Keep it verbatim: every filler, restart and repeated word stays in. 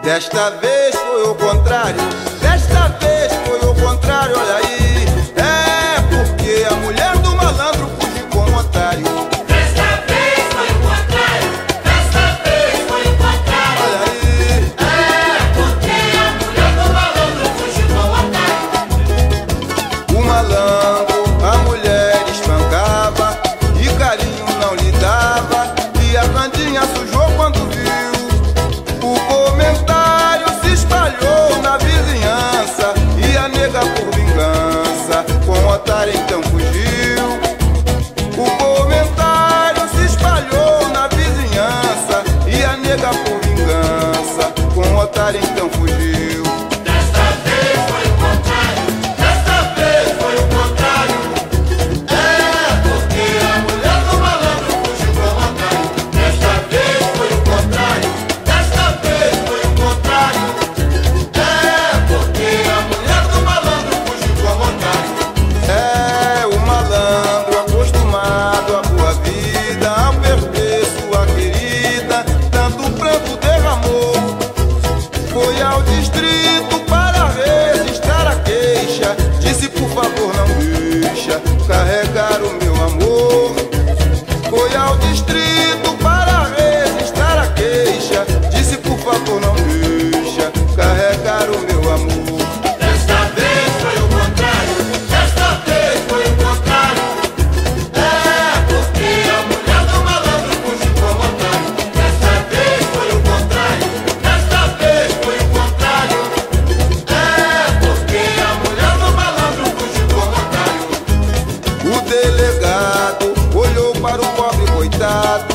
Desta vez foi o contrário, desta vez foi o contrário, olha aí. É porque a mulher do malandro fugiu com o otário. Desta vez foi o contrário, desta vez foi o contrário. Olha aí. É porque a mulher do malandro fugiu com o otário. O malandro, a mulher espancava e carinho não lhe dava, e a Candinha sujou quando viu. O comentário se espalhou na vizinhança e a nega por vingança com o otário então fugiu. O comentário se espalhou na vizinhança e a nega por vingança com o otário então fugiu. Desta vez foi o contrário, desta vez foi o contrário. É porque a mulher do malandro fugiu com o otário. Desta vez foi o contrário, desta vez foi o contrário. É porque a mulher do malandro fugiu com o otário. É o malandro acostumado à boa vida, ao perder sua querida, tanto pranto derramou. Foi ao distrito para registrar a queixa, disse por favor não deixa carregar o meu amor. Foi ao distrito para registrar a queixa, disse por favor não deixa carregar o meu amor. Desta vez foi o contrário, desta vez foi o contrário. É porque a mulher do malandro fugiu com o otário. Desta vez foi o contrário, desta vez foi o contrário. É porque a mulher do malandro fugiu com o otário. O delegado olhou para o pobre coitado